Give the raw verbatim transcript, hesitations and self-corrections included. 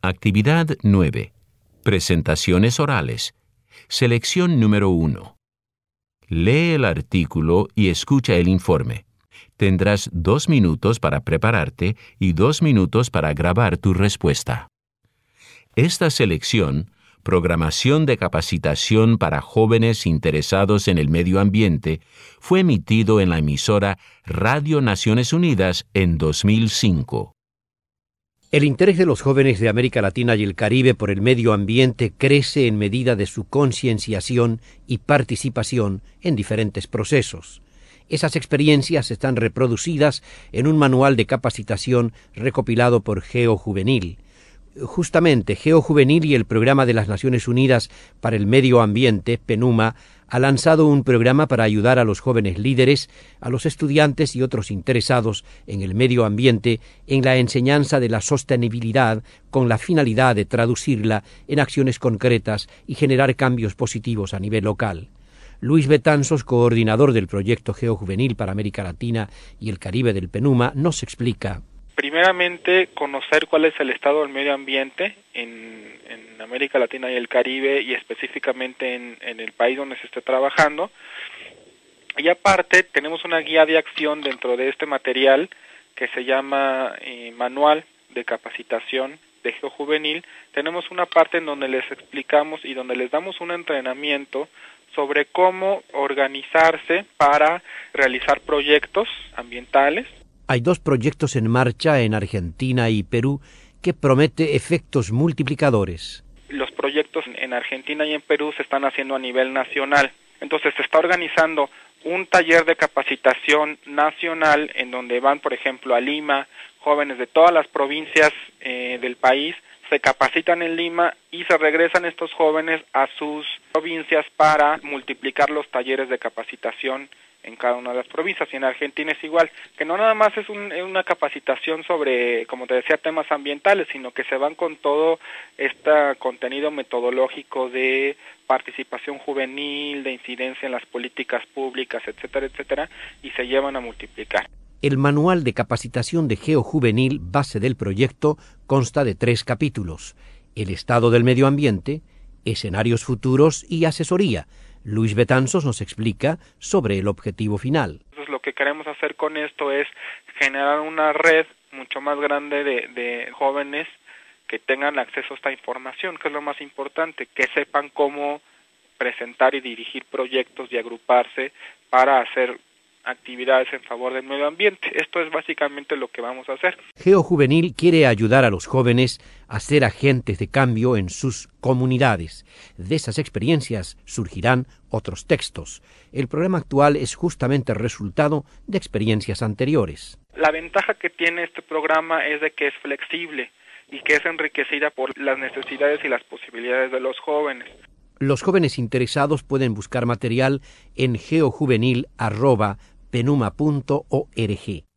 Actividad nueve. Presentaciones orales. Selección número uno. Lee el artículo y escucha el informe. Tendrás dos minutos para prepararte y dos minutos para grabar tu respuesta. Esta selección, Programación de Capacitación para Jóvenes Interesados en el Medio Ambiente, fue emitido en la emisora Radio Naciones Unidas en dos mil cinco. El interés de los jóvenes de América Latina y el Caribe por el medio ambiente crece en medida de su concienciación y participación en diferentes procesos. Esas experiencias están reproducidas en un manual de capacitación recopilado por GeoJuvenil. Justamente, GeoJuvenil y el Programa de las Naciones Unidas para el Medio Ambiente, PENUMA, ha lanzado un programa para ayudar a los jóvenes líderes, a los estudiantes y otros interesados en el medio ambiente en la enseñanza de la sostenibilidad con la finalidad de traducirla en acciones concretas y generar cambios positivos a nivel local. Luis Betanzos, coordinador del proyecto GeoJuvenil para América Latina y el Caribe del PENUMA, nos explica. Primeramente, conocer cuál es el estado del medio ambiente en, en América Latina y el Caribe y específicamente en, en el país donde se esté trabajando. Y aparte, tenemos una guía de acción dentro de este material que se llama eh, Manual de Capacitación de GeoJuvenil. Tenemos una parte en donde les explicamos y donde les damos un entrenamiento sobre cómo organizarse para realizar proyectos ambientales. Hay dos proyectos en marcha en Argentina y Perú que promete efectos multiplicadores. Los proyectos en Argentina y en Perú se están haciendo a nivel nacional. Entonces se está organizando un taller de capacitación nacional en donde van, por ejemplo, a Lima, jóvenes de todas las provincias eh, del país, se capacitan en Lima y se regresan estos jóvenes a sus provincias para multiplicar los talleres de capacitación en cada una de las provincias. Y en Argentina es igual, que no nada más es un, una capacitación sobre, como te decía, temas ambientales, sino que se van con todo este contenido metodológico de participación juvenil, de incidencia en las políticas públicas, etcétera, etcétera, y se llevan a multiplicar. El manual de capacitación de GeoJuvenil, base del proyecto, consta de tres capítulos: el estado del medio ambiente, escenarios futuros y asesoría. Luis Betanzos nos explica sobre el objetivo final. Entonces, lo que queremos hacer con esto es generar una red mucho más grande de, de jóvenes que tengan acceso a esta información, que es lo más importante, que sepan cómo presentar y dirigir proyectos y agruparse para hacer actividades en favor del medio ambiente. Esto es básicamente lo que vamos a hacer. GeoJuvenil quiere ayudar a los jóvenes a ser agentes de cambio en sus comunidades. De esas experiencias surgirán otros textos. El programa actual es justamente el resultado de experiencias anteriores. La ventaja que tiene este programa es de que es flexible y que es enriquecida por las necesidades y las posibilidades de los jóvenes. Los jóvenes interesados pueden buscar material en geojuvenil arroba penuma punto org.